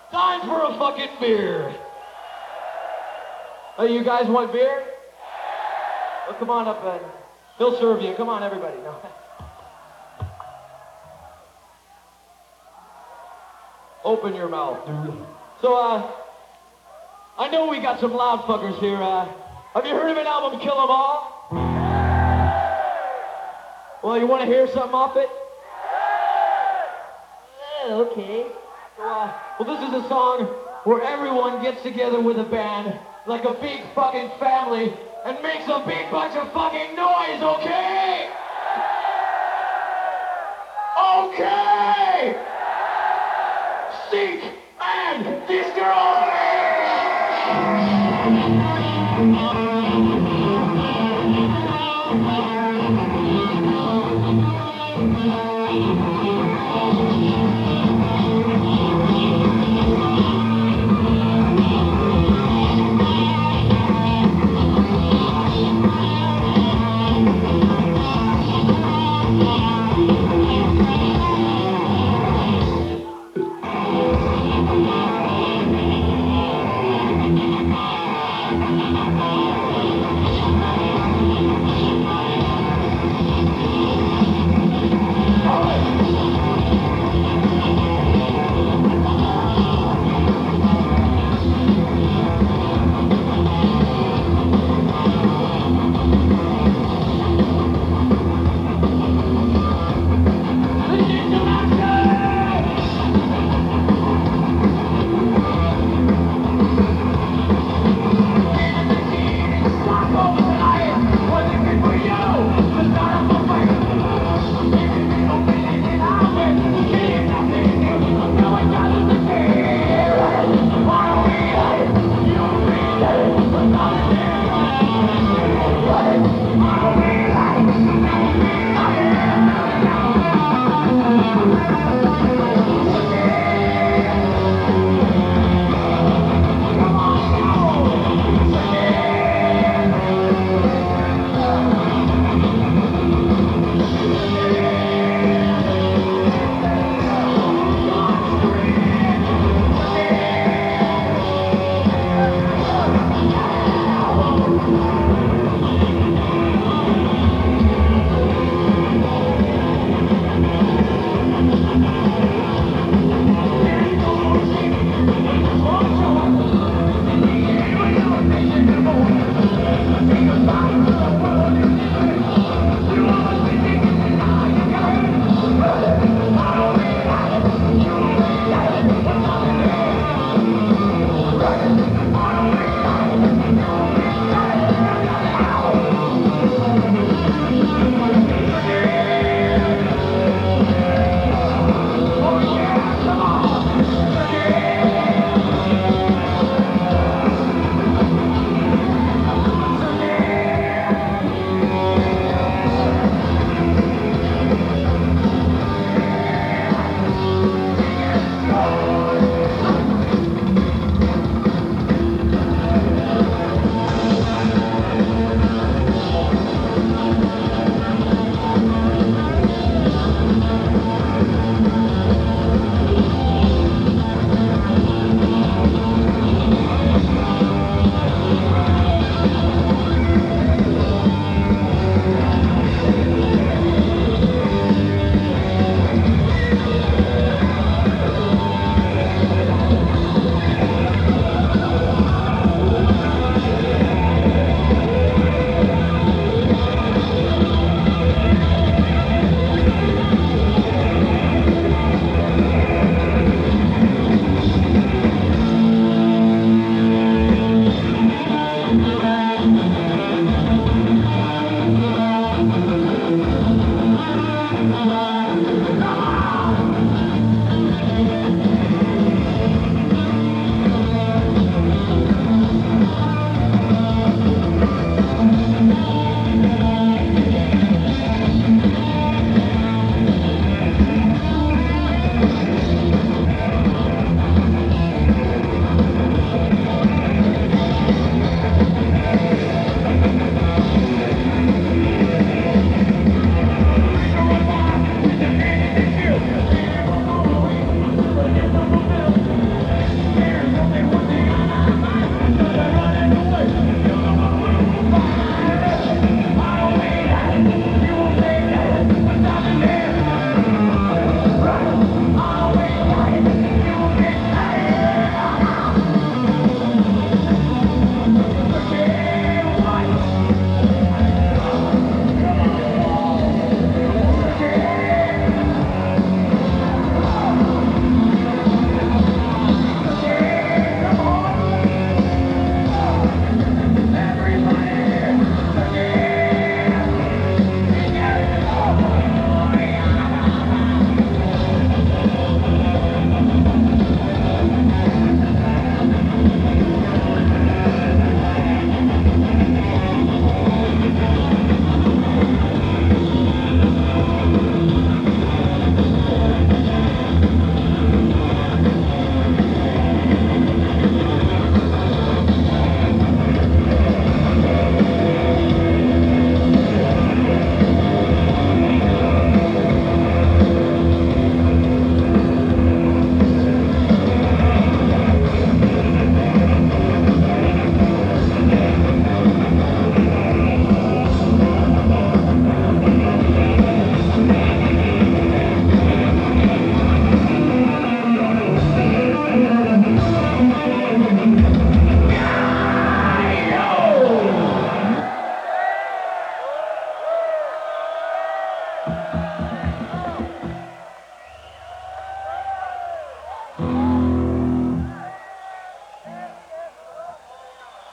Time for a fucking beer. Oh, you guys want beer? Well, come on up and he'll serve you. Come on, everybody. No. Open your mouth, dude. So, I know we got some loud fuckers here. Have you heard of an album, Kill 'Em All? Well, you want to hear something off it? Okay. So, well, this is a song where everyone gets together with a band, like a big fucking family, and makes a big bunch of fucking noise, okay? Okay! Seek and destroy!